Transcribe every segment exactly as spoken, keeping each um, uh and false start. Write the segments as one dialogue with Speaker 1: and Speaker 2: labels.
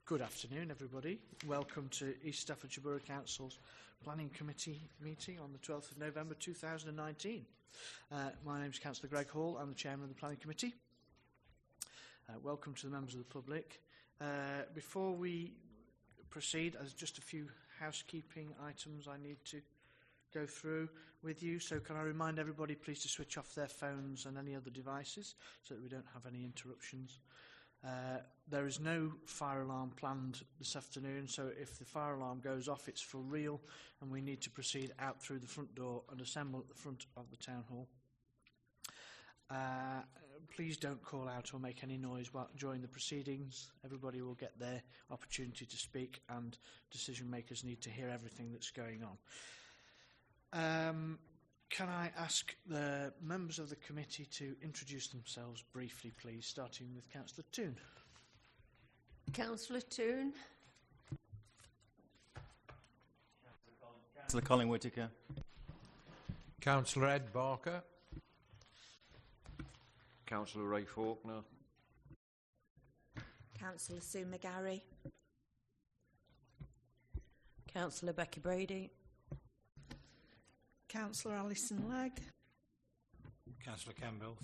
Speaker 1: Good afternoon, everybody. Welcome to East Staffordshire Borough Council's Planning Committee meeting on the twelfth of November two thousand nineteen. Uh, my name is Councillor Greg Hall. I'm the Chairman of the Planning Committee. Uh, welcome to the members of the public. Uh, before we proceed, there's just a few housekeeping items I need to go through with you. So can I remind everybody please to switch off their phones and any other devices so that we don't have any interruptions. Uh, there is no fire alarm planned this afternoon, so if the fire alarm goes off, it's for real, and we need to proceed out through the front door and assemble at the front of the town hall. Uh, please don't call out or make any noise while, during the proceedings. Everybody will get their opportunity to speak, and decision makers need to hear everything that's going on. Um, Can I ask the members of the committee to introduce themselves briefly, please, starting with Councillor Toon.
Speaker 2: Councillor Toon.
Speaker 3: Councillor Colin Whittaker.
Speaker 4: Councillor Ed Barker.
Speaker 5: Councillor Ray Faulkner.
Speaker 6: Councillor Sue McGarry.
Speaker 2: Councillor Becky Brady.
Speaker 6: Councillor Alison Legg.
Speaker 7: Councillor Campbell.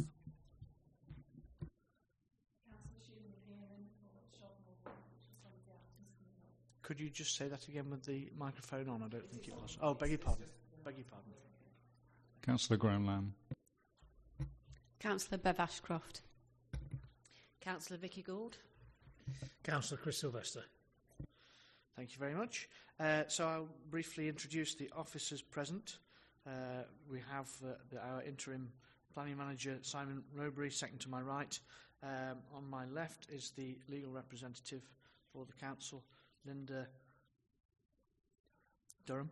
Speaker 1: Could you just say that again with the microphone on? I don't think it was. Oh, beg your pardon. Beg your pardon.
Speaker 8: Councillor Graham Lamb.
Speaker 2: Councillor Bev Ashcroft. Councillor Vicky Gould.
Speaker 7: Councillor Chris Sylvester.
Speaker 1: Thank you very much. Uh, so I'll briefly introduce the officers present. Uh, we have uh, the, our interim planning manager, Simon Rowbury, second to my right. Um, on my left is the legal representative for the council, Linda Durham.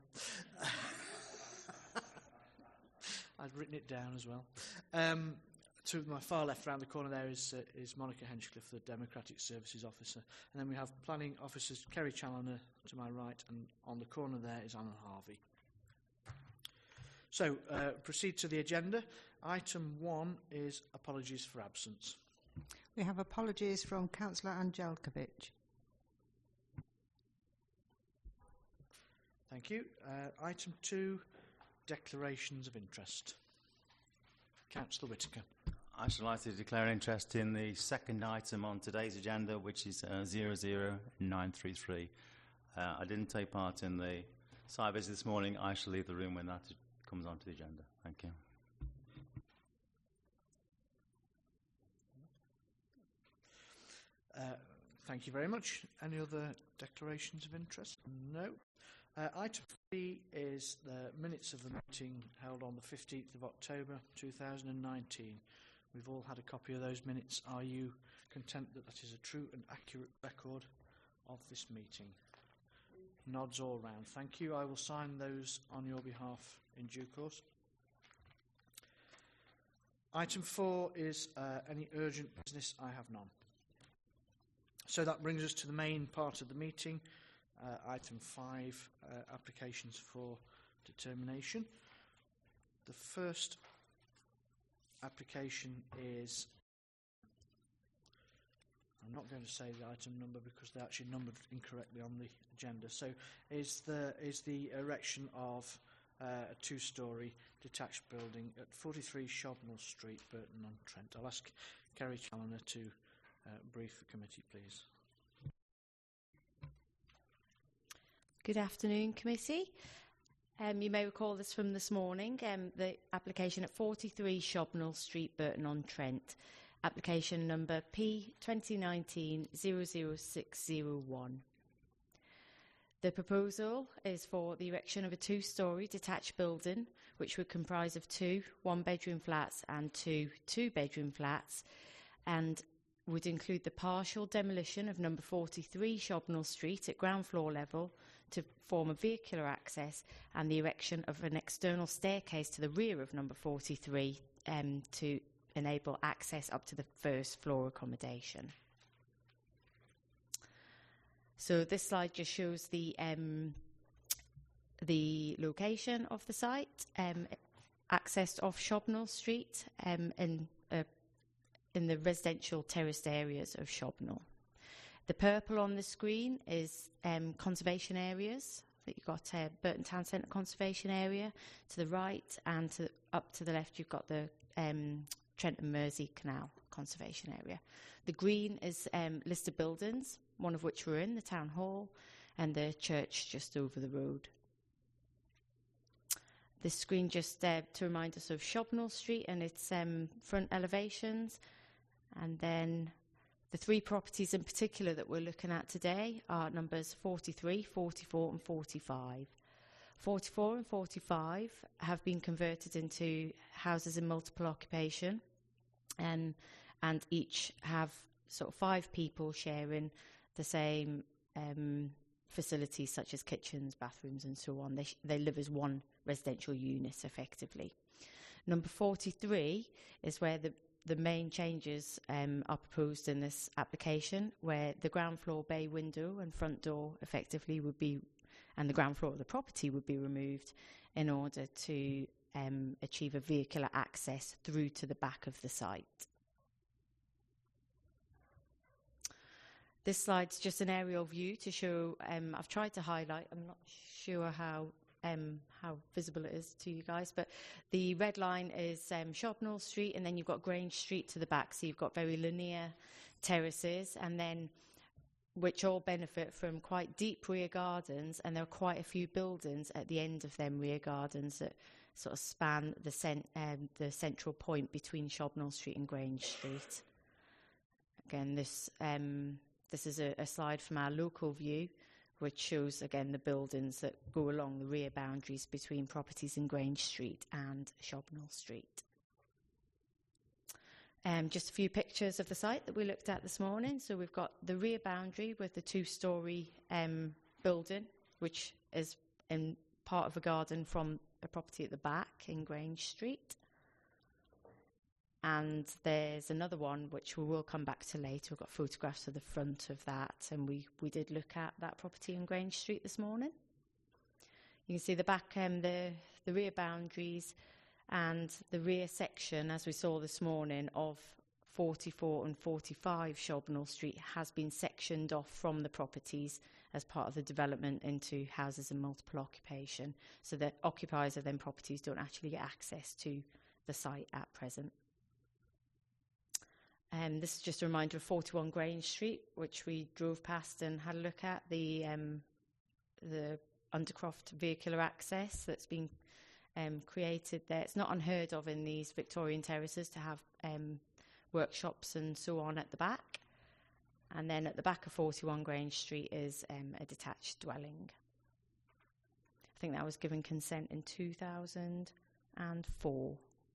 Speaker 1: I've written it down as well. Um, to my far left, round the corner there, is uh, is Monica Henchcliffe, the Democratic Services Officer. And then we have planning officers, Kerry Challoner to my right, and on the corner there is Anna Harvey. So, uh, proceed to the agenda. Item one is apologies for absence.
Speaker 9: We have apologies from Councillor Angelkovic.
Speaker 1: Thank you. Uh, item two, declarations of interest. Councillor Whittaker.
Speaker 3: I should like to declare an interest in the second item on today's agenda, which is uh, zero zero nine three three. Uh, I didn't take part in the site visit this morning. I shall leave the room when that comes onto the agenda. Thank you.
Speaker 1: Uh, thank you very much. Any other declarations of interest? No. Uh, item three is the minutes of the meeting held on the fifteenth of October two thousand nineteen. We've all had a copy of those minutes. Are you content that that is a true and accurate record of this meeting? Nods all round. Thank you. I will sign those on your behalf in due course. Item four is uh, any urgent business. I have none. So that brings us to the main part of the meeting. Uh, item five, uh, applications for determination. The first application is, I'm not going to say the item number because they're actually numbered incorrectly on the agenda. So is the is the erection of uh, a two-storey detached building at forty-three Shobnall Street, Burton-on-Trent. I'll ask Kerry Challoner to uh, brief the committee, please.
Speaker 10: Good afternoon, committee. Um, you may recall this from this morning, um, the application at forty-three Shobnall Street, Burton-on-Trent. Application number P twenty nineteen zero zero six zero one. The proposal is for the erection of a two-storey detached building which would comprise of two one-bedroom flats and two two-bedroom flats, and would include the partial demolition of number forty-three Shobnall Street at ground floor level to form a vehicular access, and the erection of an external staircase to the rear of number forty-three um, to enable access up to the first floor accommodation. So this slide just shows the um, the location of the site, um, accessed off Shobnall Street um, in, uh, in the residential terraced areas of Shobnall. The purple on the screen is um, conservation areas. That you've got uh, Burton Town Centre Conservation Area to the right, and to, up to the left you've got the um, Trent and Mersey Canal Conservation Area. The green is um, listed buildings, one of which we're in, the Town Hall, and the church just over the road. This screen just uh, to remind us of Shobnall Street and its um, front elevations. And then the three properties in particular that we're looking at today are numbers forty-three, forty-four and forty-five. forty-four and forty-five have been converted into houses in multiple occupation, and, and each have sort of five people sharing the same um, facilities such as kitchens, bathrooms and so on. They, sh- they live as one residential unit effectively. Number forty-three is where the The main changes um, are proposed in this application, where the ground floor bay window and front door effectively would be, and the ground floor of the property would be removed in order to um, achieve a vehicular access through to the back of the site. This slide's just an aerial view to show, um, I've tried to highlight, I'm not sure how Um, how visible it is to you guys, but the red line is um, Shobnall Street, and then you've got Grange Street to the back, so you've got very linear terraces, and then which all benefit from quite deep rear gardens, and there are quite a few buildings at the end of them rear gardens that sort of span the, cent- um, the central point between Shobnall Street and Grange Street. Again, this um, this is a, a slide from our local view, which shows, again, the buildings that go along the rear boundaries between properties in Grange Street and Shobnall Street. Um, just a few pictures of the site that we looked at this morning. So we've got the rear boundary with the two-storey um, building, which is in part of a garden from a property at the back in Grange Street. And there's another one which we will come back to later. We've got photographs of the front of that, and we, we did look at that property in Grange Street this morning. You can see the back, um, the, the rear boundaries and the rear section, as we saw this morning, of forty-four and forty-five Shobnall Street has been sectioned off from the properties as part of the development into houses in multiple occupation, so that occupiers of them properties don't actually get access to the site at present. Um, this is just a reminder of forty-one Grange Street, which we drove past and had a look at, the um, the Undercroft vehicular access that's been um, created there. It's not unheard of in these Victorian terraces to have um, workshops and so on at the back. And then at the back of forty-one Grange Street is um, a detached dwelling. I think that was given consent in two thousand four.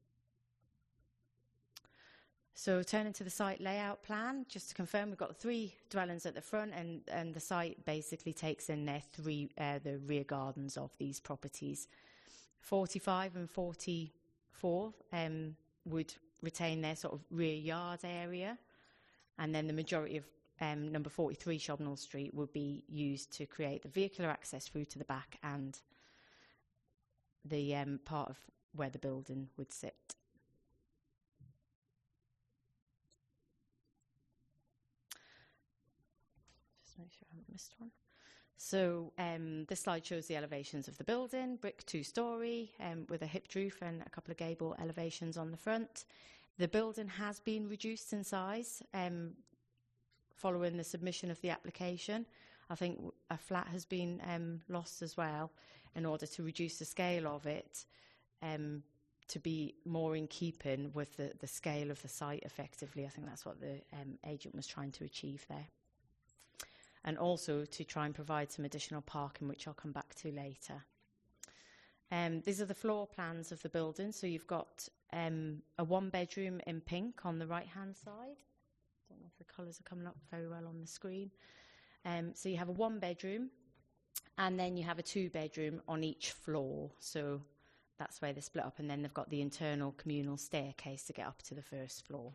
Speaker 10: So turning to the site layout plan, just to confirm, we've got three dwellings at the front, and, and the site basically takes in their three, uh, the rear gardens of these properties. forty-five and forty-four um, would retain their sort of rear yard area, and then the majority of um, number forty-three Shobnall Street would be used to create the vehicular access through to the back and the um, part of where the building would sit. Make sure I haven't missed one. So um, this slide shows the elevations of the building, brick two-storey um, with a hipped roof and a couple of gable elevations on the front. The building has been reduced in size um, following the submission of the application. I think a flat has been um, lost as well in order to reduce the scale of it um, to be more in keeping with the, the scale of the site effectively. I think that's what the um, agent was trying to achieve there. And also to try and provide some additional parking, which I'll come back to later. Um, these are the floor plans of the building. So you've got um, a one-bedroom in pink on the right-hand side. I don't know if the colours are coming up very well on the screen. Um, so you have a one-bedroom, and then you have a two-bedroom on each floor. So that's where they're split up. And then they've got the internal communal staircase to get up to the first floor.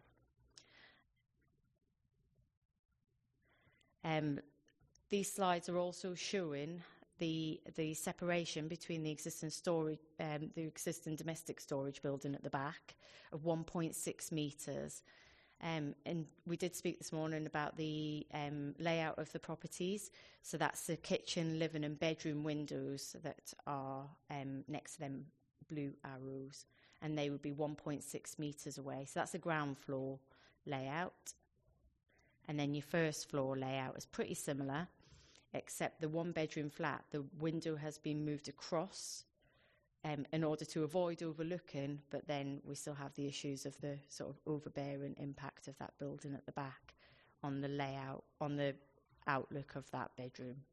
Speaker 10: Um, These slides are also showing the the separation between the existing storage, um, the existing domestic storage building at the back of one point six metres, Um, and we did speak this morning about the um, layout of the properties. So that's the kitchen, living and bedroom windows that are um, next to them blue arrows. And they would be one point six metres away. So that's the ground floor layout. And then your first floor layout is pretty similar, except the one bedroom flat, the window has been moved across Um, in order to avoid overlooking, but then we still have the issues of the sort of overbearing impact of that building at the back on the layout, on the outlook of that bedroom.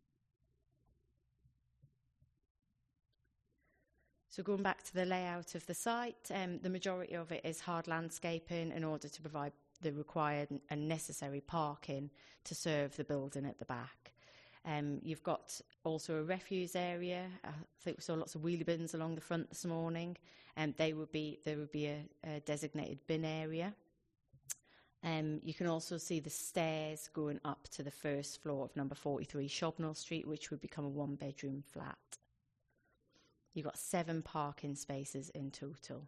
Speaker 10: So going back to the layout of the site, um, the majority of it is hard landscaping in order to provide the required and necessary parking to serve the building at the back. Um, you've got also a refuse area. I think we saw lots of wheelie bins along the front this morning, and they would be there would be a, a designated bin area. Um, you can also see the stairs going up to the first floor of number forty-three Shobnall Street, which would become a one-bedroom flat. You've got seven parking spaces in total.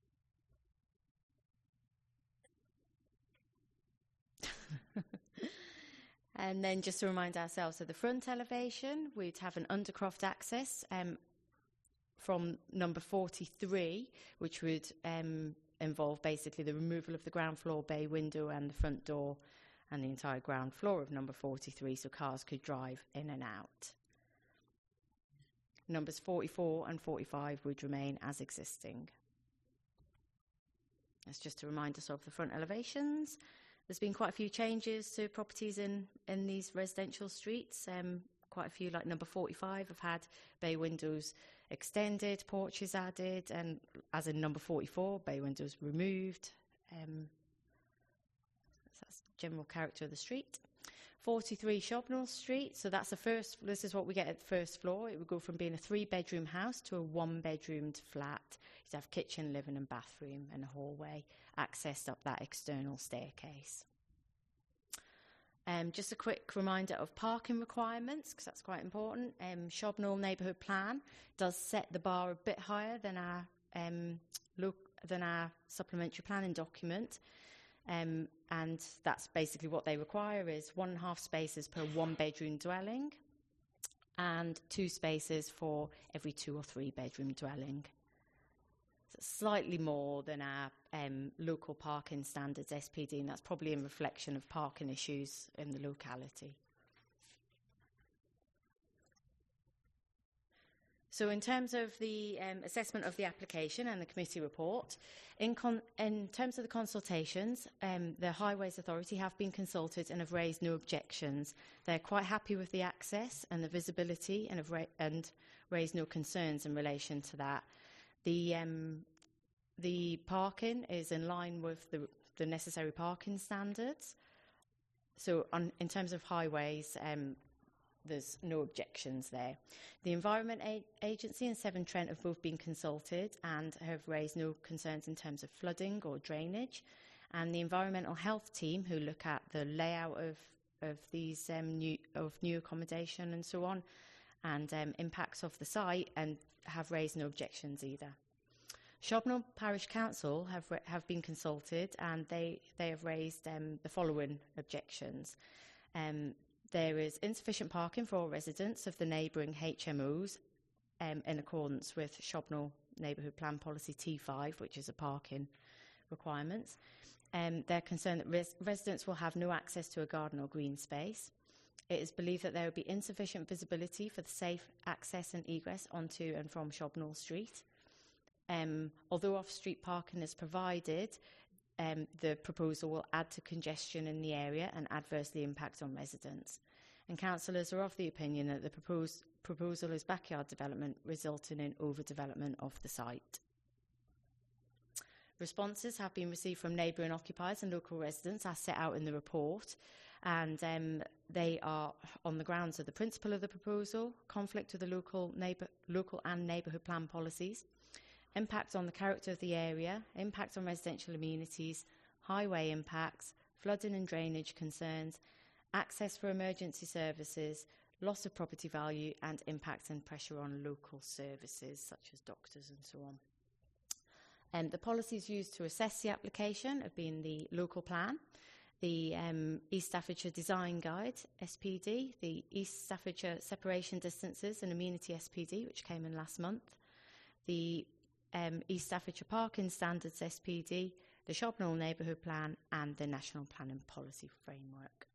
Speaker 10: And then just to remind ourselves of the front elevation, we'd have an undercroft access um, from number forty-three, which would um, involve basically the removal of the ground floor bay window and the front door and the entire ground floor of number forty-three, so cars could drive in and out. Numbers forty-four and forty-five would remain as existing. That's just to remind us of the front elevations. There's been quite a few changes to properties in, in these residential streets. Um, quite a few, like number forty-five, have had bay windows extended, porches added, and as in number forty-four, bay windows removed. Um, so that's the general character of the street. forty-three Shobnall Street, so that's the first, this is what we get at the first floor. It would go from being a three-bedroom house to a one-bedroomed flat. You'd have kitchen, living and bathroom and a hallway accessed up that external staircase. Um, just a quick reminder of parking requirements, because that's quite important. Um, Shobnall Neighbourhood Plan does set the bar a bit higher than our, um, look, than our supplementary planning document. Um, and that's basically what they require is one and a half spaces per one bedroom dwelling and two spaces for every two or three bedroom dwelling. So slightly more than our um, local parking standards S P D, and that's probably in reflection of parking issues in the locality. So in terms of the um, assessment of the application and the committee report, in, con in terms of the consultations, um, the Highways Authority have been consulted and have raised no objections. They're quite happy with the access and the visibility and have ra and raised no concerns in relation to that. The, um, the parking is in line with the, the necessary parking standards. So on, in terms of highways, um, there's no objections there. The Environment A Agency and Severn Trent have both been consulted and have raised no concerns in terms of flooding or drainage. And the Environmental Health team, who look at the layout of, of these um, new, of new accommodation and so on, and um, impacts of the site, and have raised no objections either. Shobnall Parish Council have, have been consulted, and they, they have raised um, the following objections. Um, There is insufficient parking for all residents of the neighbouring H M Os um, in accordance with Shobnall Neighbourhood Plan Policy T five, which is a parking requirements. Um, they're concerned that res residents will have no access to a garden or green space. It is believed that there will be insufficient visibility for the safe access and egress onto and from Shobnall Street. Um, although off-street parking is provided, Um, the proposal will add to congestion in the area and adversely impact on residents. And councillors are of the opinion that the proposed proposal is backyard development, resulting in overdevelopment of the site. Responses have been received from neighbouring occupiers and local residents as set out in the report, and um, they are on the grounds of the principle of the proposal, conflict with the local, neighbour, local and neighbourhood plan policies, impact on the character of the area, impact on residential amenities, highway impacts, flooding and drainage concerns, access for emergency services, loss of property value, and impact and pressure on local services such as doctors and so on. Um, the policies used to assess the application have been the local plan, the um, East Staffordshire Design Guide, S P D, the East Staffordshire Separation Distances and Amenity S P D, which came in last month, the um, East Staffordshire Parking Standards S P D, the Shobnall Neighbourhood Plan and the National Planning Policy Framework.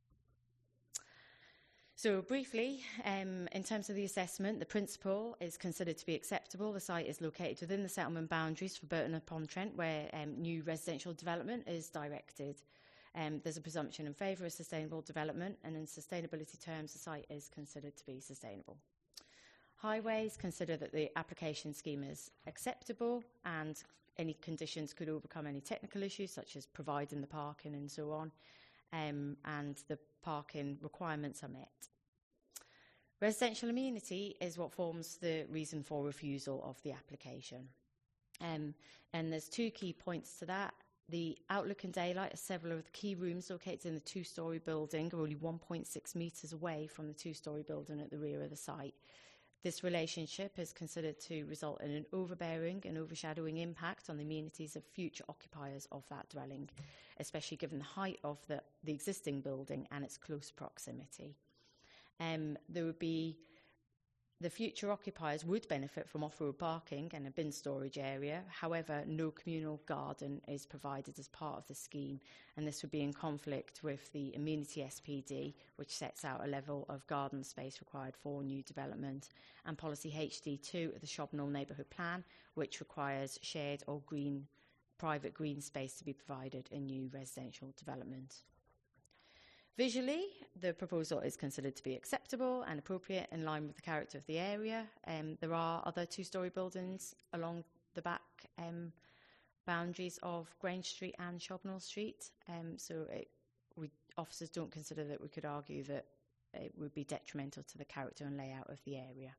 Speaker 10: So briefly, um, in terms of the assessment, the principle is considered to be acceptable. The site is located within the settlement boundaries for Burton-upon-Trent, where um, new residential development is directed. Um, there's a presumption in favour of sustainable development, and in sustainability terms, the site is considered to be sustainable. Highways consider that the application scheme is acceptable, and any conditions could overcome any technical issues, such as providing the parking and so on. Um, and the parking requirements are met. Residential amenity is what forms the reason for refusal of the application. Um, and there's two key points to that. The outlook and daylight are several of the key rooms located in the two-storey building are only one point six metres away from the two-storey building at the rear of the site. This relationship is considered to result in an overbearing and overshadowing impact on the amenities of future occupiers of that dwelling, especially given the height of the, the existing building and its close proximity. Um, there would be the future occupiers would benefit from off-road parking and a bin storage area. However, no communal garden is provided as part of the scheme, and this would be in conflict with the Amenity S P D, which sets out a level of garden space required for new development, and Policy H D two of the Shobnall Neighbourhood Plan, which requires shared or green, private green space to be provided in new residential development. Visually, the proposal is considered to be acceptable and appropriate in line with the character of the area. Um, there are other two-storey buildings along the back um, boundaries of Grange Street and Shobnall Street, um, so it, we, officers don't consider that we could argue that it would be detrimental to the character and layout of the area.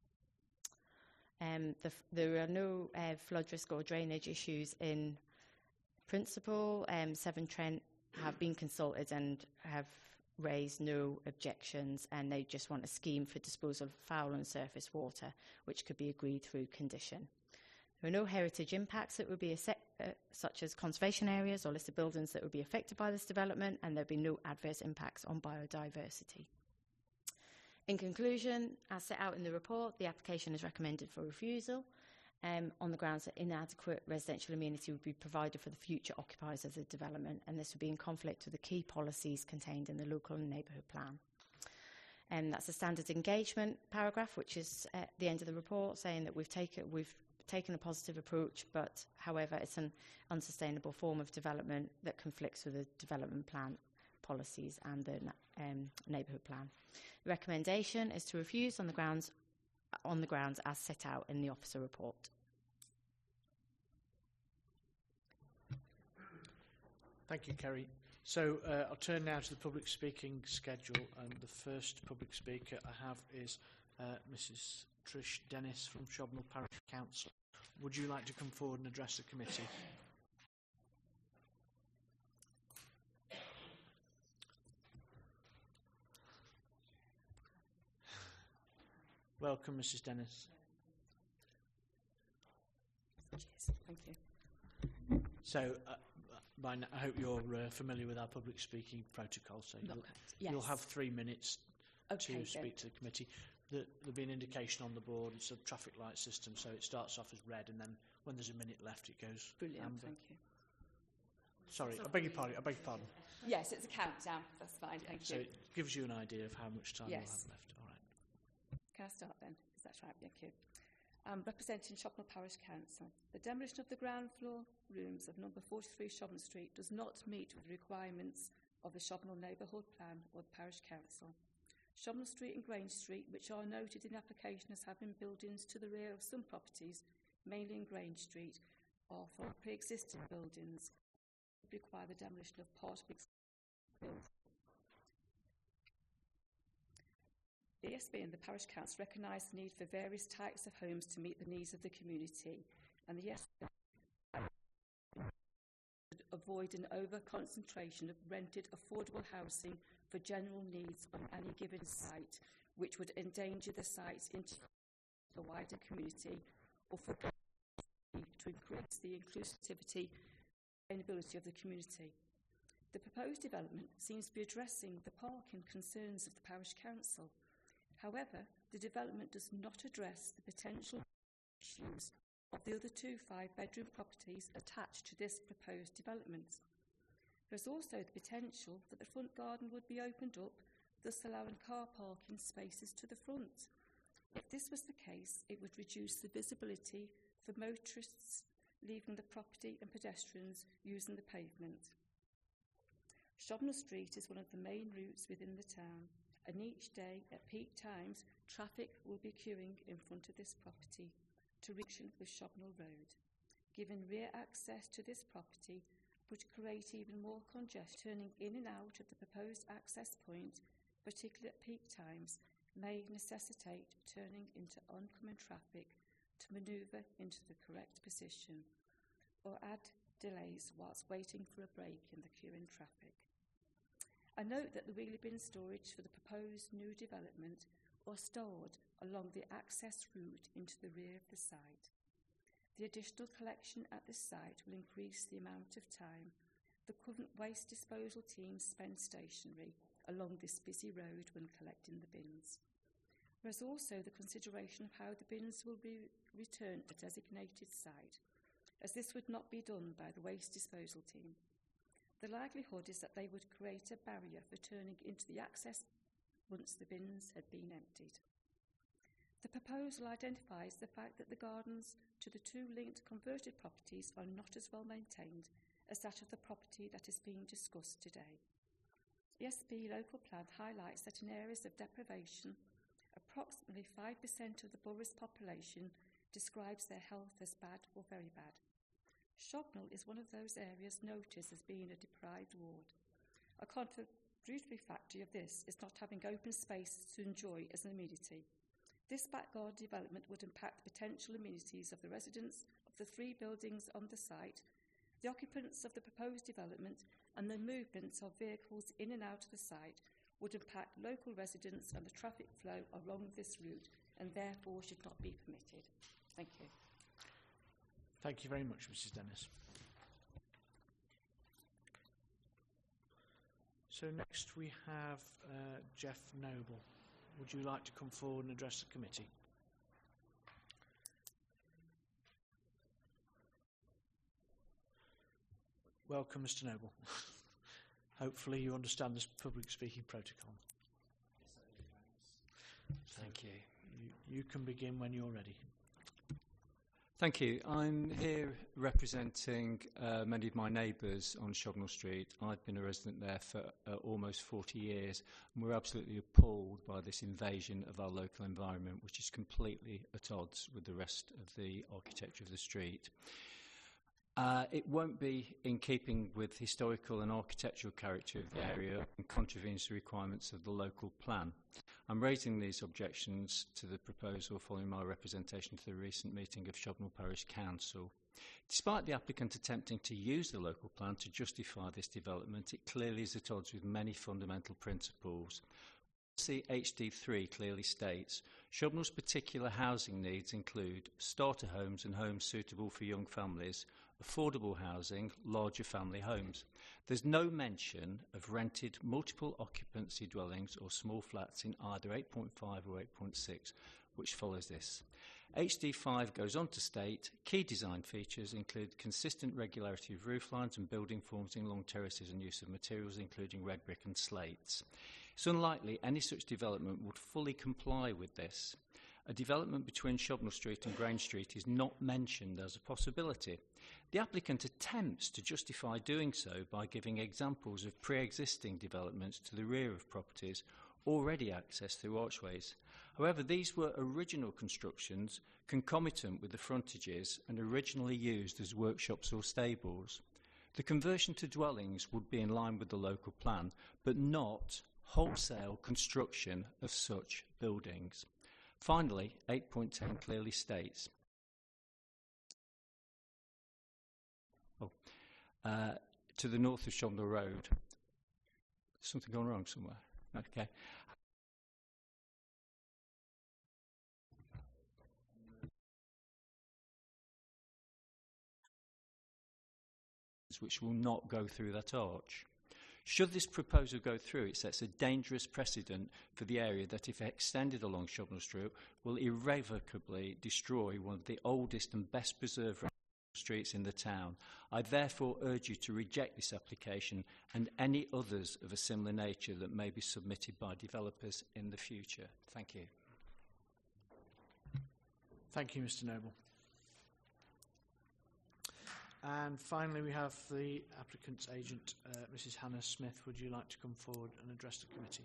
Speaker 10: Um, the, there are no uh, flood risk or drainage issues in principle. Um, Severn Trent have been consulted and have raised no objections, and they just want a scheme for disposal of foul and surface water, which could be agreed through condition. There are no heritage impacts that would be uh, such as conservation areas or listed buildings that would be affected by this development, and there would be no adverse impacts on biodiversity. In conclusion, as set out in the report, the application is recommended for refusal um, on the grounds that inadequate residential amenity would be provided for the future occupiers of the development, and this would be in conflict with the key policies contained in the local and neighbourhood plan. And um, that's a standard engagement paragraph, which is at the end of the report, saying that we've taken we've taken a positive approach, but however, it's an unsustainable form of development that conflicts with the development plan policies and the um, neighbourhood plan. The recommendation is to refuse on the grounds on the grounds as set out in the officer report.
Speaker 1: Thank you, Kerry. So uh, I'll turn now to the public speaking schedule, and the first public speaker I have is uh, Missus Trish Dennis from Shobnall Parish Council. Would you like to come forward and address the committee? Welcome, Missus Dennis.
Speaker 11: Cheers. Thank you.
Speaker 1: So, uh, by now, I hope you're uh, familiar with our public speaking protocol. So you'll,
Speaker 11: yes.
Speaker 1: you'll have three minutes
Speaker 11: okay,
Speaker 1: to speak to the committee. The, there'll be an indication on the board. It's a traffic light system, so it starts off as red, and then when there's a minute left, it goes
Speaker 11: Brilliant.
Speaker 1: amber.
Speaker 11: Thank you.
Speaker 1: Sorry, I beg your pardon. I beg your pardon.
Speaker 11: Yes, it's a countdown. That's fine. Thank
Speaker 1: so
Speaker 11: you.
Speaker 1: it gives you an idea of how much time
Speaker 11: yes.
Speaker 1: you'll have left. All right.
Speaker 11: Can I start then? Is that right? Thank you. Um, representing Shobnall Parish Council. The demolition of the ground floor rooms of number forty-three Shobnall Street does not meet with the requirements of the Shobnall Neighbourhood Plan or the Parish Council. Shobnall Street and Grange Street, which are noted in the application as having buildings to the rear of some properties, mainly in Grange Street, are for pre-existing buildings, require the demolition of part of existing buildings. The E S B and the Parish Council recognise the need for various types of homes to meet the needs of the community, and the E S B should avoid an over-concentration of rented affordable housing for general needs on any given site, which would endanger the site's into the wider community or for to increase the inclusivity and sustainability of the community. The proposed development seems to be addressing the parking concerns of the parish council. However, the development does not address the potential issues of the other two five-bedroom properties attached to this proposed development. There is also the potential that the front garden would be opened up, thus allowing car parking spaces to the front. If this was the case, it would reduce the visibility for motorists leaving the property and pedestrians using the pavement. Shobnall Street is one of the main routes within the town, and each day at peak times, traffic will be queuing in front of this property to reach with Shobnall Road. Given rear access to this property would create even more congestion, turning in and out of the proposed access point, particularly at peak times, may necessitate turning into oncoming traffic to manoeuvre into the correct position, or add delays whilst waiting for a break in the queuing traffic. I note that the wheelie bin storage for the proposed new development are stored along the access route into the rear of the site. The additional collection at this site will increase the amount of time the current waste disposal teams spend stationary along this busy road when collecting the bins. There is also the consideration of how the bins will be returned to a designated site, as this would not be done by the waste disposal team. The likelihood is that they would create a barrier for turning into the access once the bins had been emptied. The proposal identifies the fact that the gardens to the two linked converted properties are not as well maintained as that of the property that is being discussed today. The S B local plan highlights that in areas of deprivation, approximately five percent of the borough's population describes their health as bad or very bad. Shobnall is one of those areas noticed as being a deprived ward. A contradictory factor of this is not having open spaces to enjoy as an amenity. This back garden development would impact the potential amenities of the residents of the three buildings on the site, the occupants of the proposed development, and the movements of vehicles in and out of the site would impact local residents and the traffic flow along this route, and therefore should not be permitted. Thank you.
Speaker 1: Thank you very much, Mrs Dennis. So next we have uh, Jeff Noble. Would you like to come forward and address the committee? Welcome, Mr Noble. Hopefully you understand this public speaking protocol.
Speaker 12: Thank you.
Speaker 1: You, you can begin when you're ready.
Speaker 12: Thank you. I'm here representing uh, many of my neighbours on Shobnall Street. I've been a resident there for uh, almost forty years, and we're absolutely appalled by this invasion of our local environment, which is completely at odds with the rest of the architecture of the street. Uh, it won't be in keeping with historical and architectural character of the area and contravenes the requirements of the local plan. I'm raising these objections to the proposal following my representation to the recent meeting of Shobnall Parish Council. Despite the applicant attempting to use the local plan to justify this development, it clearly is at odds with many fundamental principles. Policy H D three clearly states, Shobnall's particular housing needs include starter homes and homes suitable for young families, affordable housing, larger family homes. There's no mention of rented multiple occupancy dwellings or small flats in either eight point five or eight point six, which follows this. H D five goes on to state, key design features include consistent regularity of roof lines and building forms in long terraces and use of materials including red brick and slates. It's unlikely any such development would fully comply with this. A development between Shobnall Street and Grange Street is not mentioned as a possibility. The applicant attempts to justify doing so by giving examples of pre-existing developments to the rear of properties already accessed through archways. However, these were original constructions concomitant with the frontages and originally used as workshops or stables. The conversion to dwellings would be in line with the local plan, but not wholesale construction of such buildings. Finally, eight point ten clearly states, oh, uh, to the north of Shobnall Road, something gone wrong somewhere? Okay. structures which will not go through that arch. Should this proposal go through, it sets a dangerous precedent for the area that, if extended along Shobnall Street, will irrevocably destroy one of the oldest and best preserved streets in the town. I therefore urge you to reject this application and any others of a similar nature that may be submitted by developers in the future. Thank you.
Speaker 1: Thank you, Mr Noble. And finally, we have the applicant's agent, uh, Missus Hannah Smith. Would you like to come forward and address the committee?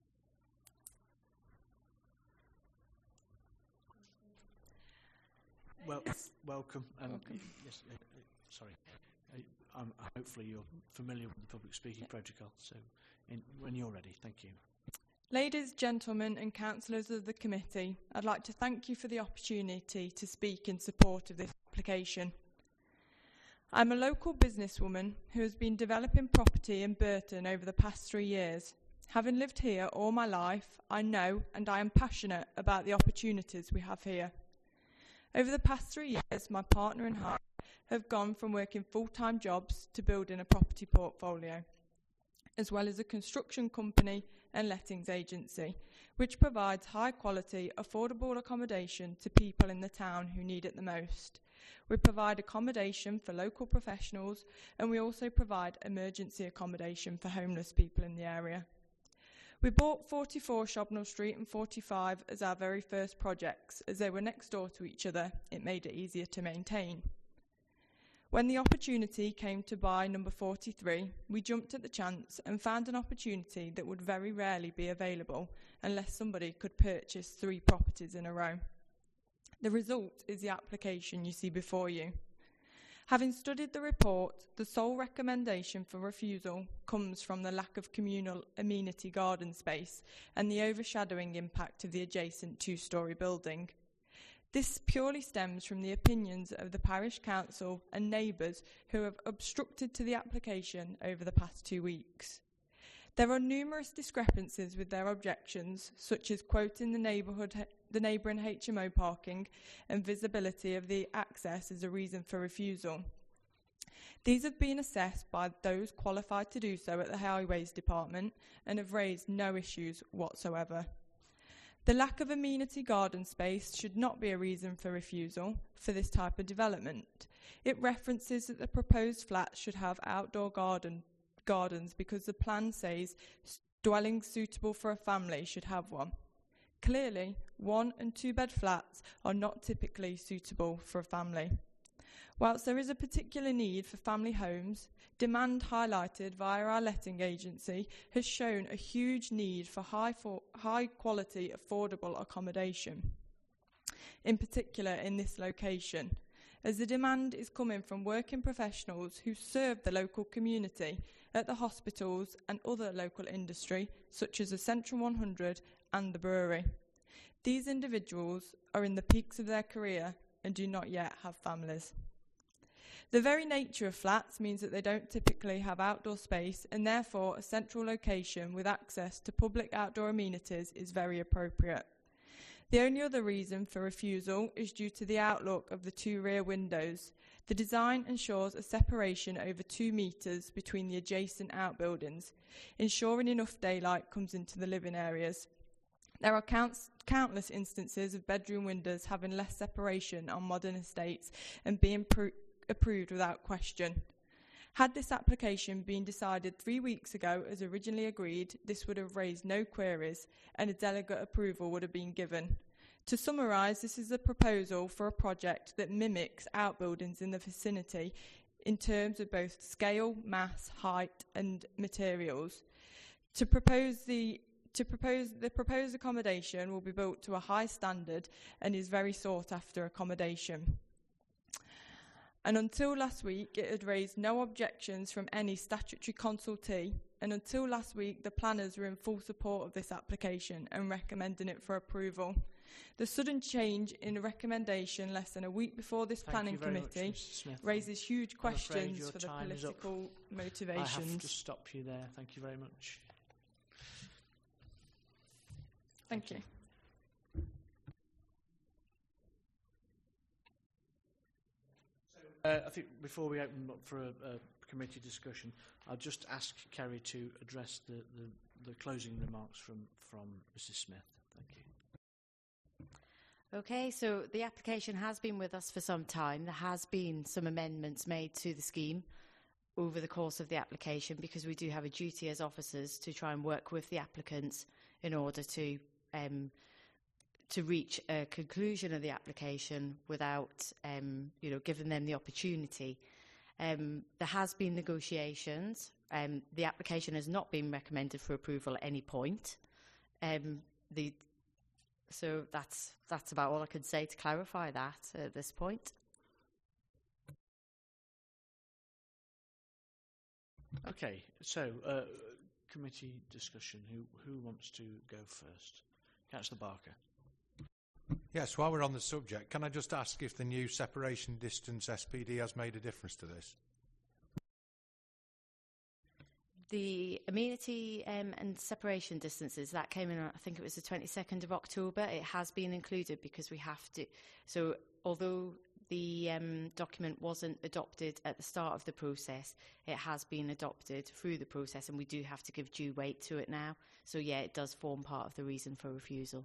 Speaker 1: Well, welcome. Um,
Speaker 13: Welcome.
Speaker 1: Yes, uh, uh, sorry. Uh, I'm, hopefully you're familiar with the public speaking
Speaker 13: Yeah.
Speaker 1: protocol. So in, when you're ready, thank you.
Speaker 13: Ladies, gentlemen and councillors of the committee, I'd like to thank you for the opportunity to speak in support of this application. I'm a local businesswoman who has been developing property in Burton over the past three years. Having lived here all my life, I know and I am passionate about the opportunities we have here. Over the past three years, my partner and I have gone from working full-time jobs to building a property portfolio, as well as a construction company and lettings agency, which provides high-quality, affordable accommodation to people in the town who need it the most. We provide accommodation for local professionals, and we also provide emergency accommodation for homeless people in the area. We bought forty-four Shobnall Street and forty-five as our very first projects. As they were next door to each other, it made it easier to maintain. When the opportunity came to buy number forty-three, we jumped at the chance and found an opportunity that would very rarely be available unless somebody could purchase three properties in a row. The result is the application you see before you. Having studied the report, the sole recommendation for refusal comes from the lack of communal amenity garden space and the overshadowing impact of the adjacent two-storey building. This purely stems from the opinions of the parish council and neighbours who have obstructed to the application over the past two weeks. There are numerous discrepancies with their objections, such as quoting the neighbourhood, the neighbouring H M O parking and visibility of the access as a reason for refusal. These have been assessed by those qualified to do so at the Highways Department and have raised no issues whatsoever. The lack of amenity garden space should not be a reason for refusal for this type of development. It references that the proposed flats should have outdoor garden gardens because the plan says dwellings suitable for a family should have one. Clearly, one and two bed flats are not typically suitable for a family. Whilst there is a particular need for family homes, demand highlighted via our letting agency has shown a huge need for high, for high quality, affordable accommodation, in particular in this location, as the demand is coming from working professionals who serve the local community at the hospitals and other local industry, such as the Central one hundred and the brewery. These individuals are in the peaks of their career and do not yet have families. The very nature of flats means that they don't typically have outdoor space, and therefore a central location with access to public outdoor amenities is very appropriate. The only other reason for refusal is due to the outlook of the two rear windows. The design ensures a separation over two metres between the adjacent outbuildings, ensuring enough daylight comes into the living areas. There are counts, countless instances of bedroom windows having less separation on modern estates and being pro- approved without question. Had this application been decided three weeks ago as originally agreed, this would have raised no queries and a delegate approval would have been given. To summarise, this is a proposal for a project that mimics outbuildings in the vicinity in terms of both scale, mass, height and materials. To propose the To propose, the proposed accommodation will be built to a high standard and is very sought after accommodation. And until last week, it had raised no objections from any statutory consultee, and until last week, the planners were in full support of this application and recommending it for approval. The sudden change in a recommendation less than a week before this
Speaker 1: Thank
Speaker 13: planning
Speaker 1: you very
Speaker 13: committee
Speaker 1: much, Missus Smith.
Speaker 13: raises huge
Speaker 1: I'm afraid
Speaker 13: questions
Speaker 1: your
Speaker 13: for the
Speaker 1: time is up.
Speaker 13: political motivations.
Speaker 1: I have to stop you there. Thank you very much.
Speaker 13: Thank,
Speaker 1: Thank
Speaker 13: you.
Speaker 1: Uh, I think before we open up for a, a committee discussion, I'll just ask Kerry to address the, the, the closing remarks from, from Missus Smith. Thank you.
Speaker 10: Okay, so the application has been with us for some time. There has been some amendments made to the scheme over the course of the application, because we do have a duty as officers to try and work with the applicants in order to um, to reach a conclusion of the application without um, you know, giving them the opportunity. Um, there has been negotiations. Um, the application has not been recommended for approval at any point. Um, the, so that's, that's about all I can say to clarify that at this point.
Speaker 1: Okay, so uh, committee discussion. Who, who wants to go first? Councillor Barker.
Speaker 4: Yes, while we're on the subject, can I just ask if the new separation distance S P D has made a difference to this?
Speaker 10: The amenity um, and separation distances, that came in, I think it was the twenty-second of October. It has been included because we have to. So although the um, document wasn't adopted at the start of the process, it has been adopted through the process, and we do have to give due weight to it now. So yeah, it does form part of the reason for refusal.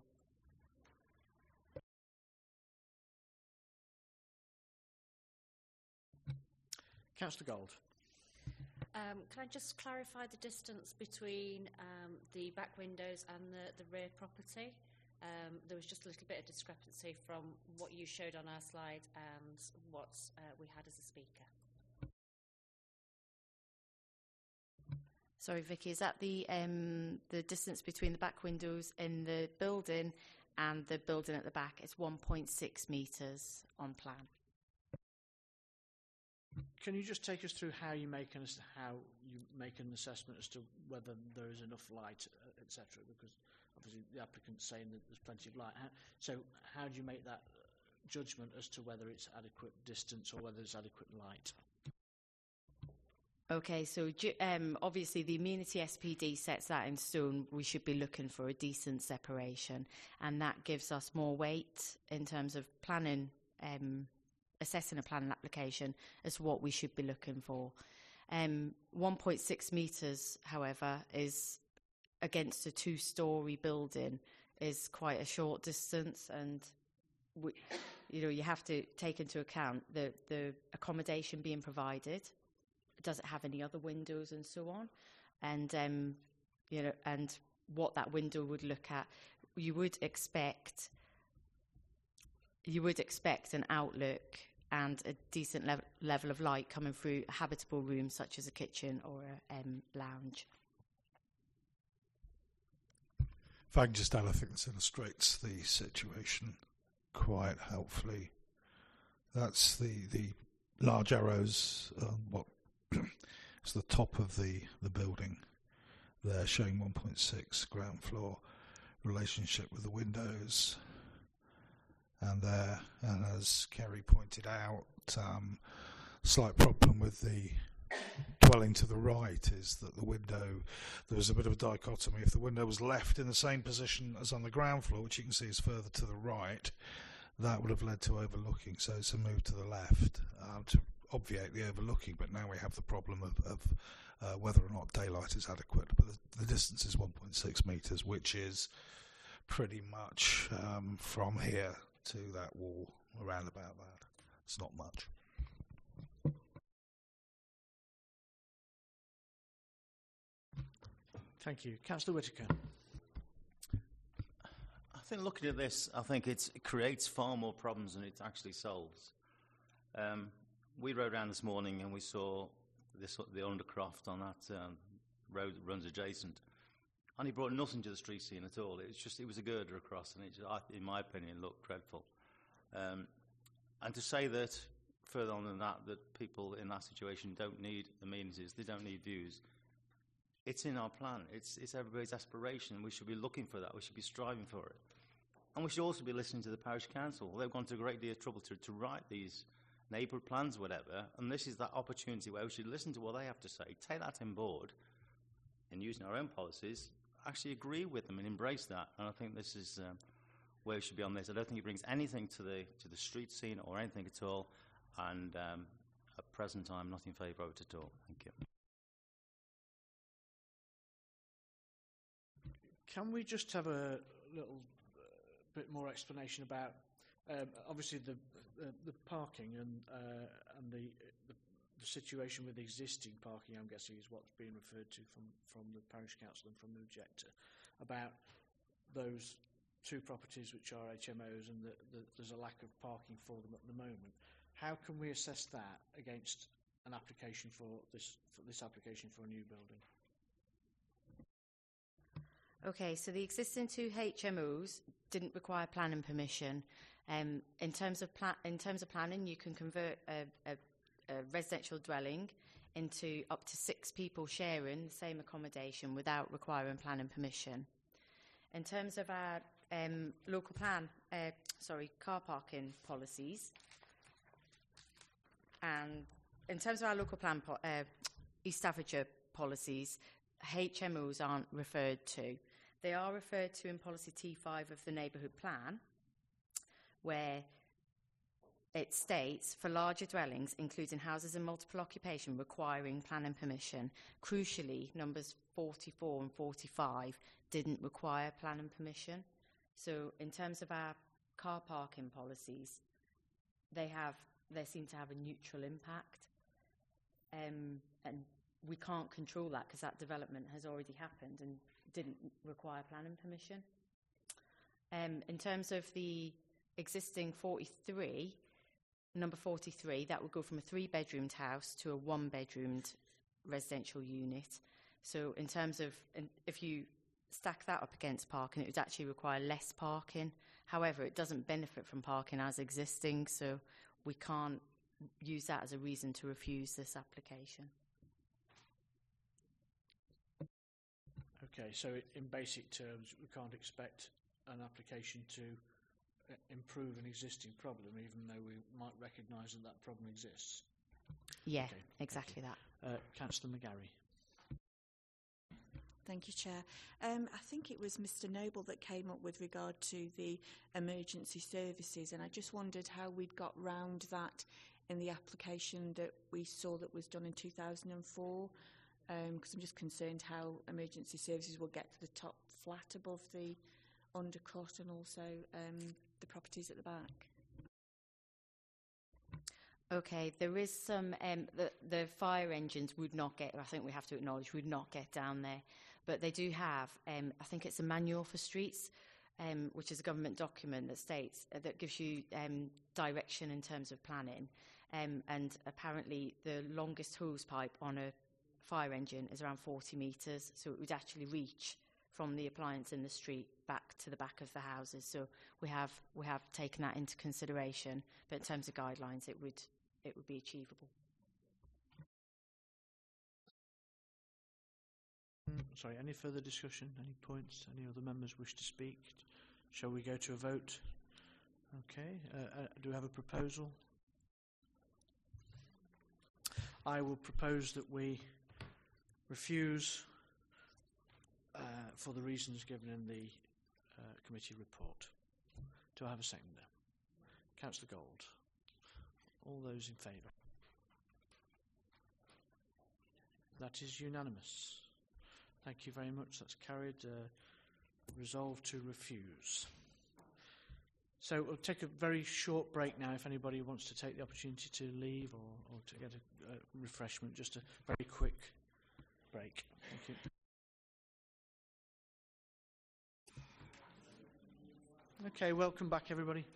Speaker 1: Councillor Gold.
Speaker 2: Um, can I just clarify the distance between um, the back windows and the, the rear property? Um, there was just a little bit of discrepancy from what you showed on our slide and what uh, we had as a speaker.
Speaker 10: Sorry, Vicky, is that the um, the distance between the back windows in the building and the building at the back? It's one point six metres on plan.
Speaker 1: Can you just take us through how you make an how you make an assessment as to whether there is enough light, et cetera? Because obviously the applicant's saying that there's plenty of light. How, so how do you make that judgment as to whether it's adequate distance or whether it's adequate light?
Speaker 10: Okay, so um, obviously the amenity S P D sets that in stone. We should be looking for a decent separation, and that gives us more weight in terms of planning. Um, assessing a planning application as what we should be looking for. Um, one point six metres, however, is against a two-storey building is quite a short distance, and we, you know, you have to take into account the, the accommodation being provided. Does it have any other windows and so on? And um, you know, and what that window would look at. You would expect. You would expect an outlook and a decent level, level of light coming through a habitable room such as a kitchen or a um, lounge.
Speaker 14: If I can just add, I think this illustrates the situation quite helpfully. That's the, the large arrows, um, what is the top of the, the building. They're showing one point six ground floor relationship with the windows. And there, and as Kerry pointed out, um, slight problem with the dwelling to the right is that the window, there was a bit of a dichotomy. If the window was left in the same position as on the ground floor, which you can see is further to the right, that would have led to overlooking. So it's a move to the left um, to obviate the overlooking. But now we have the problem of, of uh, whether or not daylight is adequate. But the, the distance is one point six metres, which is pretty much um, from here to that wall, around about that. It's not much.
Speaker 1: Thank you. Councillor Whitaker.
Speaker 3: I think looking at this, I think it's, it creates far more problems than it actually solves. Um, we rode around this morning and we saw this, the undercroft on that um, road that runs adjacent. And he brought nothing to the street scene at all. It's just, it was a girder across, and it, just, in my opinion, looked dreadful. Um, and to say that, further on than that, that people in that situation don't need amenities, they don't need views, it's in our plan. It's, it's everybody's aspiration. We should be looking for that. We should be striving for it. And we should also be listening to the parish council. They've gone to a great deal of trouble to, to write these neighbourhood plans, whatever, and this is that opportunity where we should listen to what they have to say, take that on board, and using our own policies, actually agree with them and embrace that. And I think this is um, where we should be on this. I don't think it brings anything to the to the street scene or anything at all. And um, present, I'm not in favour of it at all. Thank you.
Speaker 1: Can we just have a little uh, bit more explanation about, um, obviously, the, the the parking and uh, and the, the the situation with existing parking, I'm guessing, is what's being referred to from, from the parish council and from the objector, about those two properties which are H M Os and the, the, there's a lack of parking for them at the moment. How can we assess that against an application for this for this application for a new building?
Speaker 10: Okay, so the existing two H M Os didn't require planning permission. Um, in terms of pla- in terms of planning, you can convert a, a, a residential dwelling into up to six people sharing the same accommodation without requiring planning permission. In terms of our um, local plan, uh, sorry, car parking policies, and in terms of our local plan, po- uh, East Staffordshire policies, H M Os aren't referred to. They are referred to in policy T five of the neighbourhood plan, where it states, for larger dwellings, including houses and multiple occupation requiring planning permission. Crucially, numbers forty-four and forty-five didn't require planning permission. So in terms of our car parking policies, they have they seem to have a neutral impact. Um, and we can't control that because that development has already happened and didn't require planning permission. Um, in terms of the existing forty-three, number forty-three, that would go from a three-bedroomed house to a one-bedroomed residential unit. So in terms of, in, if you stack that up against parking, it would actually require less parking. However, it doesn't benefit from parking as existing, so we can't use that as a reason to refuse this application.
Speaker 1: Okay, so in basic terms, we can't expect an application to uh, improve an existing problem, even though we might recognise that that problem exists.
Speaker 10: Yeah,
Speaker 1: okay,
Speaker 10: exactly that.
Speaker 1: Uh, Councillor McGarry.
Speaker 6: Thank you, Chair. Um, I think it was Mr Noble that came up with regard to the emergency services, and I just wondered how we'd got round that in the application that we saw that was done in two thousand four, because um, I'm just concerned how emergency services will get to the top flat above the undercut and also um, the properties at the back.
Speaker 10: Okay, there is some, um, the, the fire engines would not get, I think we have to acknowledge, would not get down there. But they do have, um, I think it's a manual for streets, um, which is a government document that states, uh, that gives you um, direction in terms of planning. Um, and apparently the longest hose pipe on a fire engine is around forty metres, so it would actually reach from the appliance in the street back to the back of the houses. So we have we have taken that into consideration, but in terms of guidelines, it would it would be achievable.
Speaker 1: Sorry, any further discussion? Any points? Any other members wish to speak? Shall we go to a vote? Okay. Uh, uh, do we have a proposal? I will propose that we refuse uh, for the reasons given in the uh, committee report. Do I have a seconder? Councillor Gold. All those in favour? That is unanimous. Thank you very much. That's carried. Uh, resolve to refuse. So we'll take a very short break now if anybody wants to take the opportunity to leave or, or to get a, a refreshment. Just a very quick break. Thank you. Okay, welcome back everybody.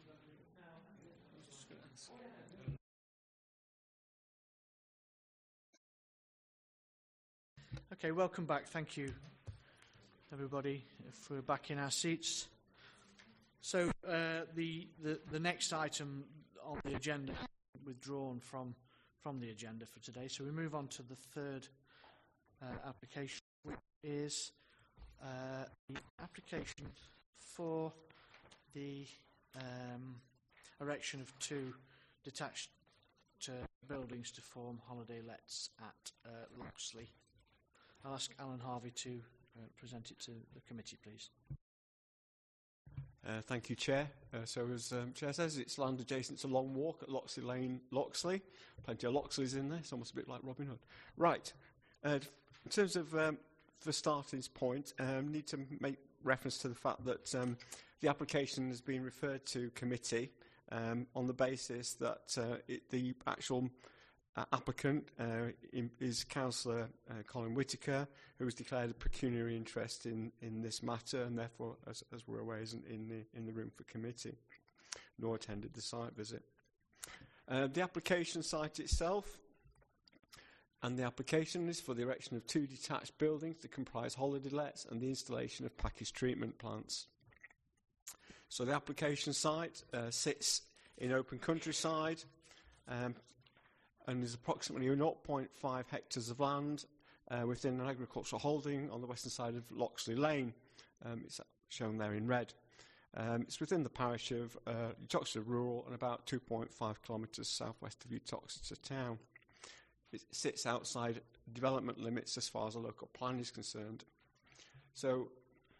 Speaker 1: Okay, welcome back. Thank you, everybody. If we're back in our seats. So uh, the, the the next item on the agenda withdrawn from from the agenda for today. So we move on to the third uh, application, which is uh, the application for the um, erection of two detached uh, buildings to form holiday lets at uh, Loxley. I'll ask Alan Harvey to uh, present it to the committee, please.
Speaker 15: Uh, thank you, Chair. Uh, so as um, Chair says, it's land adjacent to Long Walk at Loxley Lane, Loxley. Plenty of Loxleys in there. It's almost a bit like Robin Hood. Right. Uh, in terms of, um, for starting point, um, need to make reference to the fact that um, the application has been referred to committee um, on the basis that uh, it, the actual uh, applicant uh, in, is Councillor uh, Colin Whitaker, who has declared a pecuniary interest in, in this matter, and therefore, as, as we're aware, isn't in the, in the room for committee, nor attended the site visit. Uh, the application site itself, and the application is for the erection of two detached buildings to comprise holiday lets and the installation of packaged treatment plants. So the application site uh, sits in open countryside um, and is approximately zero point five hectares of land uh, within an agricultural holding on the western side of Loxley Lane. Um, it's shown there in red. Um, it's within the parish of uh, Uttoxeter Rural and about two point five kilometres southwest of Uttoxeter town. It sits outside development limits as far as the local plan is concerned. So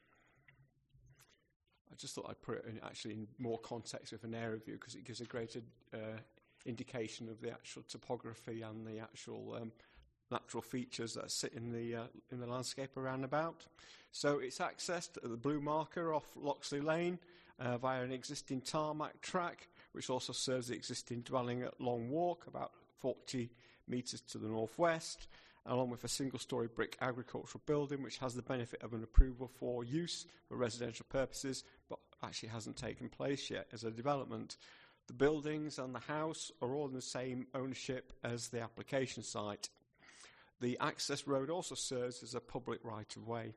Speaker 15: I just thought I'd put it in actually in more context with an area view because it gives a greater uh, indication of the actual topography and the actual um, natural features that sit in the uh, in the landscape around about. So it's accessed at the blue marker off Loxley Lane uh, via an existing tarmac track, which also serves the existing dwelling at Long Walk, about forty metres to the northwest, along with a single-storey brick agricultural building which has the benefit of an approval for use for residential purposes, but actually hasn't taken place yet as a development. The buildings and the house are all in the same ownership as the application site. The access road also serves as a public right-of-way.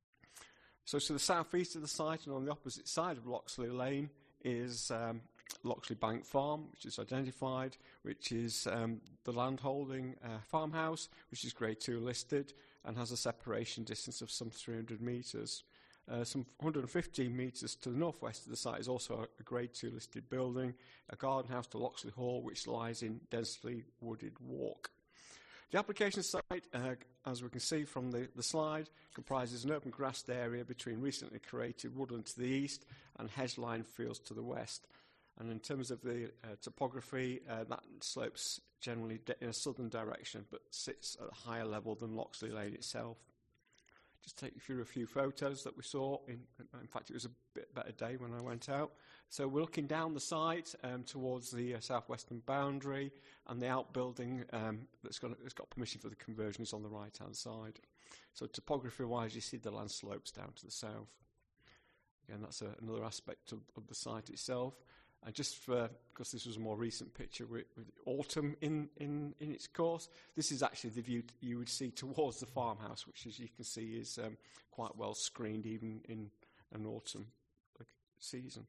Speaker 15: So to the south-east of the site and on the opposite side of Loxley Lane is um, Loxley Bank Farm, which is identified, which is um, the landholding uh, farmhouse, which is Grade two listed and has a separation distance of some three hundred metres. Uh, some one hundred fifty metres to the northwest of the site is also a, a Grade two listed building, a garden house to Loxley Hall, which lies in densely wooded walk. The application site, uh, as we can see from the, the slide, comprises an open grassed area between recently created woodland to the east and hedge-lined fields to the west. And in terms of the uh, topography, uh, that slopes generally in a southern direction, but sits at a higher level than Loxley Lane itself. Just take you through a few photos that we saw. In, in fact, it was a bit better day when I went out. So we're looking down the site um, towards the uh, southwestern boundary, and the outbuilding um, that's got, that's got permission for the conversion is on the right-hand side. So topography-wise, you see the land slopes down to the south. Again, that's a, another aspect of, of the site itself. And just for, because this was a more recent picture with, with autumn in, in, in its course, this is actually the view you would see towards the farmhouse, which, as you can see, is um, quite well screened even in an autumn season.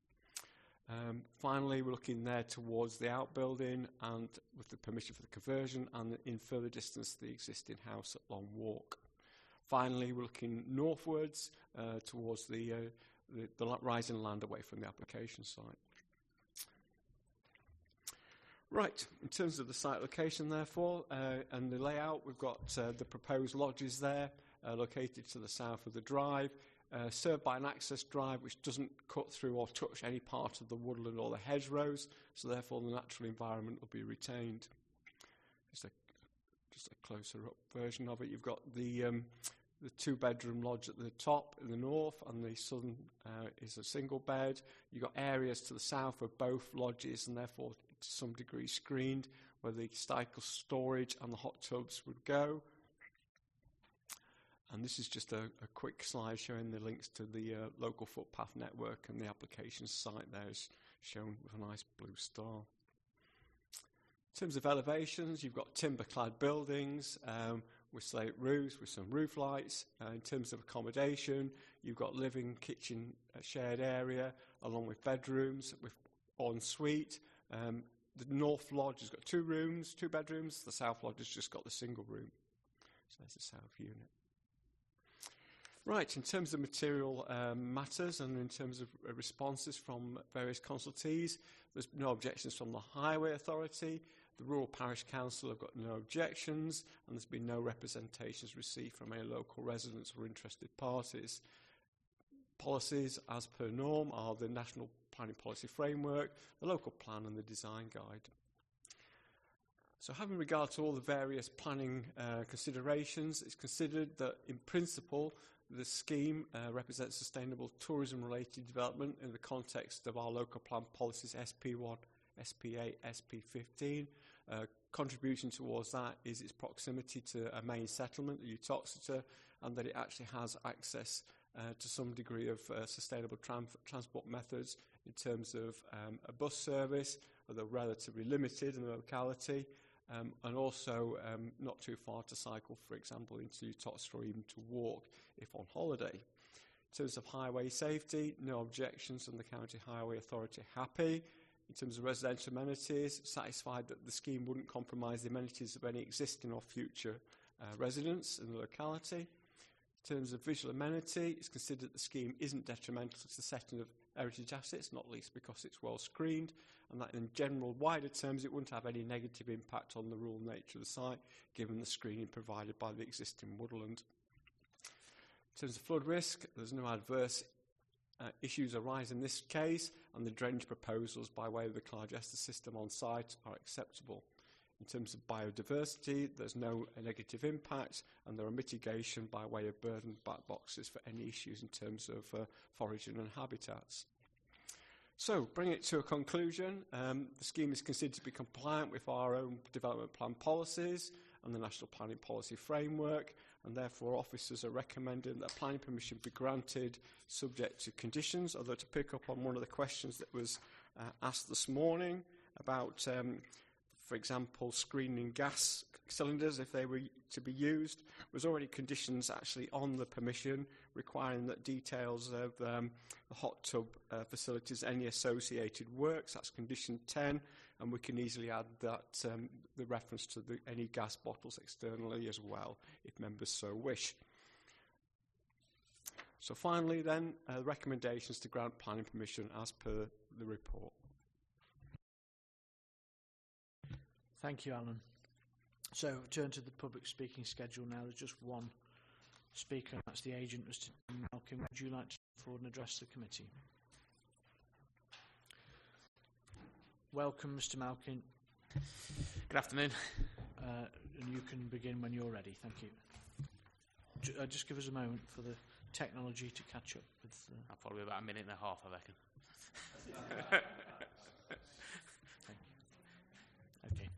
Speaker 15: Um, finally, we're looking there towards the outbuilding and with the permission for the conversion, and in further distance, the existing house at Long Walk. Finally, we're looking northwards uh, towards the, uh, the, the rising land away from the application site. Right, in terms of the site location, therefore, uh, and the layout, we've got uh, the proposed lodges there, uh, located to the south of the drive, uh, served by an access drive which doesn't cut through or touch any part of the woodland or the hedgerows, so therefore the natural environment will be retained. Just a, just a closer-up version of it. You've got the, um, the two-bedroom lodge at the top in the north, and the southern uh, is a single bed. You've got areas to the south of both lodges, and therefore to some degree screened, where the cycle storage and the hot tubs would go. And this is just a, a quick slide showing the links to the uh, local footpath network, and the application site there is shown with a nice blue star. In terms of elevations, you've got timber-clad buildings um, with slate roofs, with some roof lights. Uh, in terms of accommodation, you've got living, kitchen, uh, shared area, along with bedrooms, with ensuite. Um, the North Lodge has got two rooms, two bedrooms. The South Lodge has just got the single room. So there's the South unit. Right, in terms of material um, matters and in terms of uh, responses from various consultees, there's no objections from the Highway Authority. The Rural Parish Council have got no objections, and there's been no representations received from any local residents or interested parties. Policies, as per norm, are the National Planning Policy Framework, the Local Plan and the Design Guide. So having regard to all the various planning uh, considerations, it's considered that in principle the scheme uh, represents sustainable tourism-related development in the context of our local plan policies S P one, S P eight, S P fifteen. Uh, contributing towards that is its proximity to a main settlement, the Uttoxeter, and that it actually has access uh, to some degree of uh, sustainable tran transport methods in terms of um, a bus service, although relatively limited in the locality, um, and also um, not too far to cycle, for example, into Uttoxeter or even to walk if on holiday. In terms of highway safety, no objections from the County Highway Authority, happy. In terms of residential amenities, satisfied that the scheme wouldn't compromise the amenities of any existing or future uh, residents in the locality. In terms of visual amenity, it's considered that the scheme isn't detrimental to the setting of heritage assets, not least because it's well screened, and that in general, wider terms, it wouldn't have any negative impact on the rural nature of the site, given the screening provided by the existing woodland. In terms of flood risk, there's no adverse Uh, issues arise in this case, and the drainage proposals by way of the Clargester system on site are acceptable. In terms of biodiversity, there's no uh, negative impact, and there are mitigation by way of burden back boxes for any issues in terms of uh, foraging and habitats. So, bring it to a conclusion. Um, the scheme is considered to be compliant with our own development plan policies and the National Planning Policy Framework, and therefore officers are recommending that planning permission be granted subject to conditions. Although, to pick up on one of the questions that was uh, asked this morning about, um, for example, screening gas cylinders if they were to be used, there was already conditions actually on the permission requiring that details of um, the hot tub uh, facilities, any associated works, that's condition ten, and we can easily add that um, the reference to the, any gas bottles externally as well, if members so wish. So finally then, uh, recommendations to grant planning permission as per the report.
Speaker 1: Thank you, Alan. So, turn to the public speaking schedule now. There's just one speaker, and that's the agent, Mister Malkin. Would you like to come forward and address the committee? Welcome, Mister Malkin.
Speaker 16: Good afternoon.
Speaker 1: Uh, and you can begin when you're ready. Thank you. J uh, just give us a moment for the technology to catch up with... Uh...
Speaker 16: I'll probably about a minute and a half, I reckon.
Speaker 1: Thank you. Okay.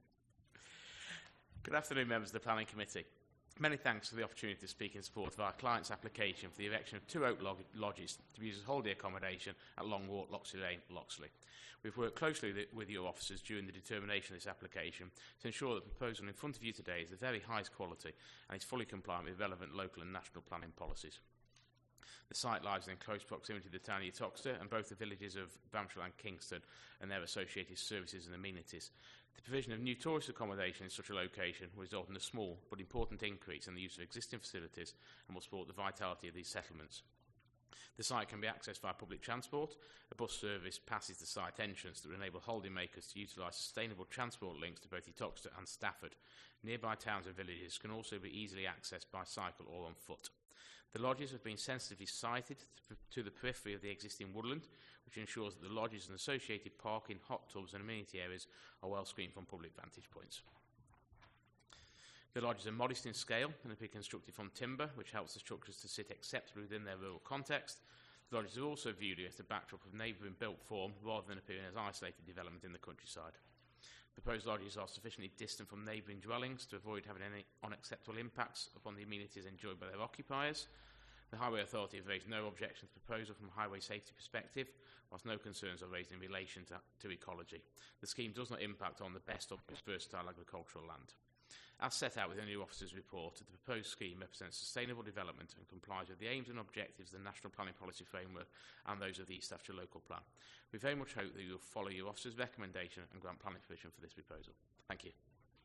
Speaker 16: Good afternoon, members of the Planning Committee. Many thanks for the opportunity to speak in support of our client's application for the erection of two oak log lodges to be used as holiday accommodation at Long Walk, Loxley Lane, Loxley. We've worked closely with your officers during the determination of this application to ensure that the proposal in front of you today is the very highest quality and is fully compliant with relevant local and national planning policies. The site lies in close proximity to the town of Uttoxeter and both the villages of Bramshall and Kingston and their associated services and amenities. The provision of new tourist accommodation in such a location will result in a small but important increase in the use of existing facilities and will support the vitality of these settlements. The site can be accessed via public transport. A bus service passes the site entrance that will enable holidaymakers to utilise sustainable transport links to both Uttoxeter and Stafford. Nearby towns and villages can also be easily accessed by cycle or on foot. The lodges have been sensitively sited to the periphery of the existing woodland, which ensures that the lodges and associated parking, hot tubs and amenity areas are well screened from public vantage points. The lodges are modest in scale and have been constructed from timber, which helps the structures to sit acceptably within their rural context. The lodges are also viewed against the backdrop of neighbouring built form rather than appearing as isolated development in the countryside. Proposed lodges are sufficiently distant from neighbouring dwellings to avoid having any unacceptable impacts upon the amenities enjoyed by their occupiers. The Highway Authority have raised no objection to the proposal from a highway safety perspective, whilst no concerns are raised in relation to, to ecology. The scheme does not impact on the best of most versatile agricultural land. As set out within the officer's report, the proposed scheme represents sustainable development and complies with the aims and objectives of the National Planning Policy Framework and those of the East Staffordshire Local Plan. We very much hope that you will follow your officer's recommendation and grant planning permission for this proposal. Thank you.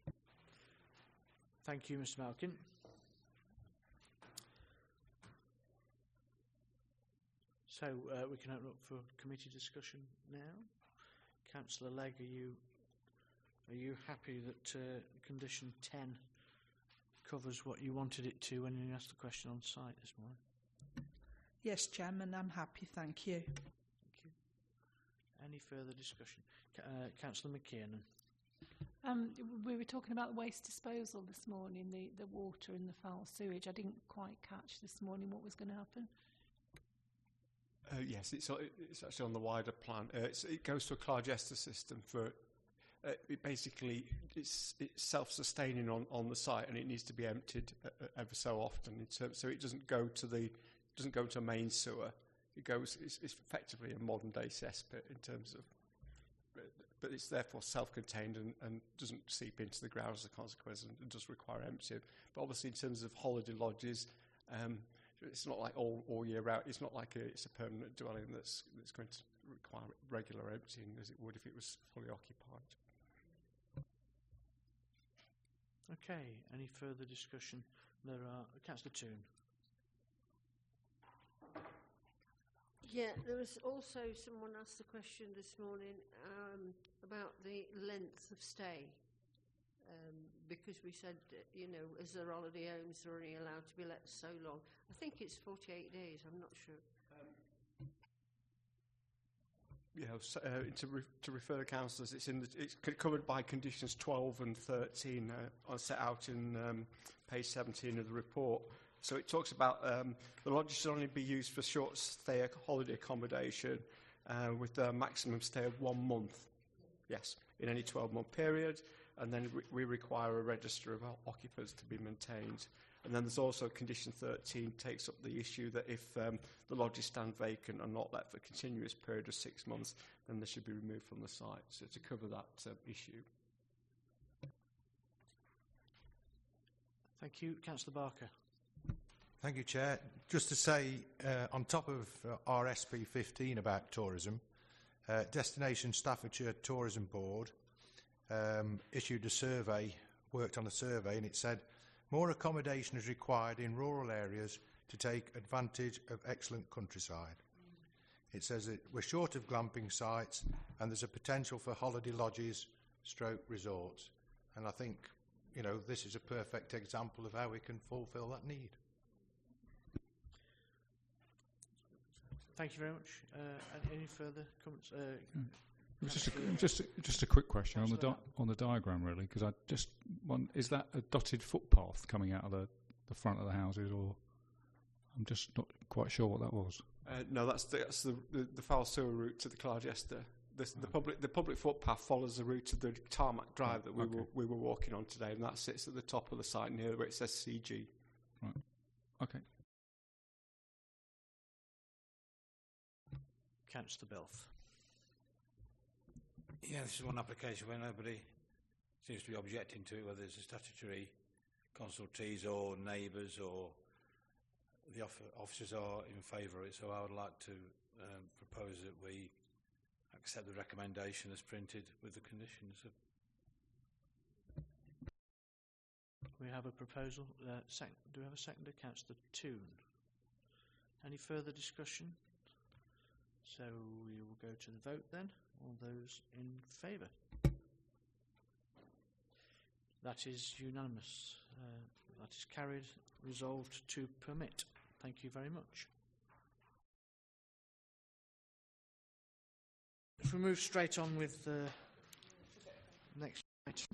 Speaker 1: Thank you, Mister Malkin. So uh, we can open up for committee discussion now. Councillor Legg, are you are you happy that uh, condition ten covers what you wanted it to when you asked the question on site this morning?
Speaker 17: Yes, Chairman, I'm happy, thank you.
Speaker 1: Thank you. Any further discussion? C- uh, Councillor McKiernan.
Speaker 18: Um, we were talking about waste disposal this morning, the, the water and the foul sewage. I didn't quite catch this morning what was going to happen.
Speaker 15: Uh, yes, it's, it's actually on the wider plan. Uh, it's, it goes to a Clargester system for uh, it basically it's, it's self-sustaining on, on the site, and it needs to be emptied uh, ever so often. In terms, so it doesn't go to the doesn't go to a main sewer. It goes. It's, it's effectively a modern-day cesspit in terms of, but, but it's therefore self-contained and, and doesn't seep into the ground as a consequence, and it does require emptying. But obviously, in terms of holiday lodges. Um, It's not like all, all year round. It's not like a, it's a permanent dwelling that's that's going to require regular emptying as it would if it was fully occupied.
Speaker 1: Okay. Any further discussion? There are Councillor Toon.
Speaker 19: Yeah, there was also someone asked the question this morning um, about the length of stay. Um, because we said, uh, you know, as they're holiday homes, they're only allowed to be let so long. I think it's forty-eight days, I'm not sure. Um,
Speaker 15: yeah, so, uh, to, re- to refer to councillors, it's, in the, it's covered by conditions twelve and thirteen, uh, are set out in um, page seventeen of the report. So it talks about um, the lodges should only be used for short stay holiday accommodation uh, with a maximum stay of one month, yes, in any twelve-month period. And then we require a register of occupants to be maintained. And then there's also condition thirteen takes up the issue that if um, the lodges stand vacant and not let for a continuous period of six months, then they should be removed from the site. So to cover that uh, issue.
Speaker 1: Thank you. Councillor Barker.
Speaker 4: Thank you, Chair. Just to say, uh, on top of uh, our S P fifteen about tourism, uh, Destination Staffordshire Tourism Board Um, issued a survey, worked on a survey, and it said more accommodation is required in rural areas to take advantage of excellent countryside. It says that we're short of glamping sites and there's a potential for holiday lodges, stroke resorts. And I think, you know, this is a perfect example of how we can fulfil that need.
Speaker 1: Thank you very much. Uh, any further comments? Uh,
Speaker 8: It was just a, just, a- just a quick question on the di- on the diagram, really, because I just want, is that a dotted footpath coming out of the, the front of the houses, or I'm just not quite sure what that was.
Speaker 15: Uh, no, that's the, that's the, the, the foul sewer route to the Clargester. The, the public the public footpath follows the route of the tarmac drive that we
Speaker 8: okay.
Speaker 15: were we were walking on today, and that sits at the top of the site near where it says C G.
Speaker 8: Right. Okay.
Speaker 1: Councillor Belth.
Speaker 7: Yeah, this is one application where nobody seems to be objecting to it, whether it's a statutory consultees or neighbours or the off- officers are in favour of it. So I would like to um, propose that we accept the recommendation as printed with the conditions. Of
Speaker 1: We have a proposal. Uh, sec- do we have a seconder? Councillor Toon. Any further discussion? So we will go to the vote then. All those in favour? That is unanimous. Uh, that is carried. Resolved to permit. Thank you very much. If we move straight on with the next item.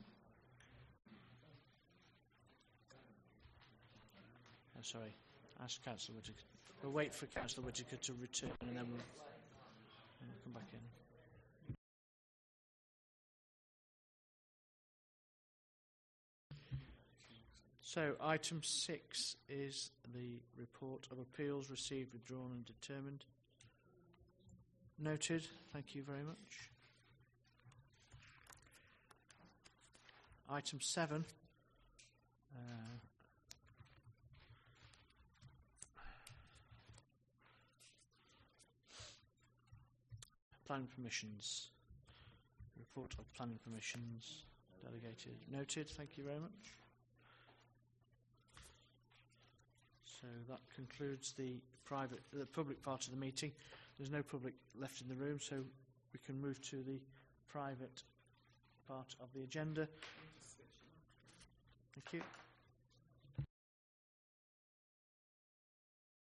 Speaker 1: Oh, sorry. Ask Councillor Whittaker. We'll wait for Councillor Whittaker to return and then we'll, and we'll come back in. So, item six is the report of appeals received, withdrawn and determined. Noted. Thank you very much. Item seven. Uh, planning permissions. Report of planning permissions. Delegated. Noted. Thank you very much. So that concludes the private, the public part of the meeting. There's no public left in the room, so we can move to the private part of the agenda. Thank you.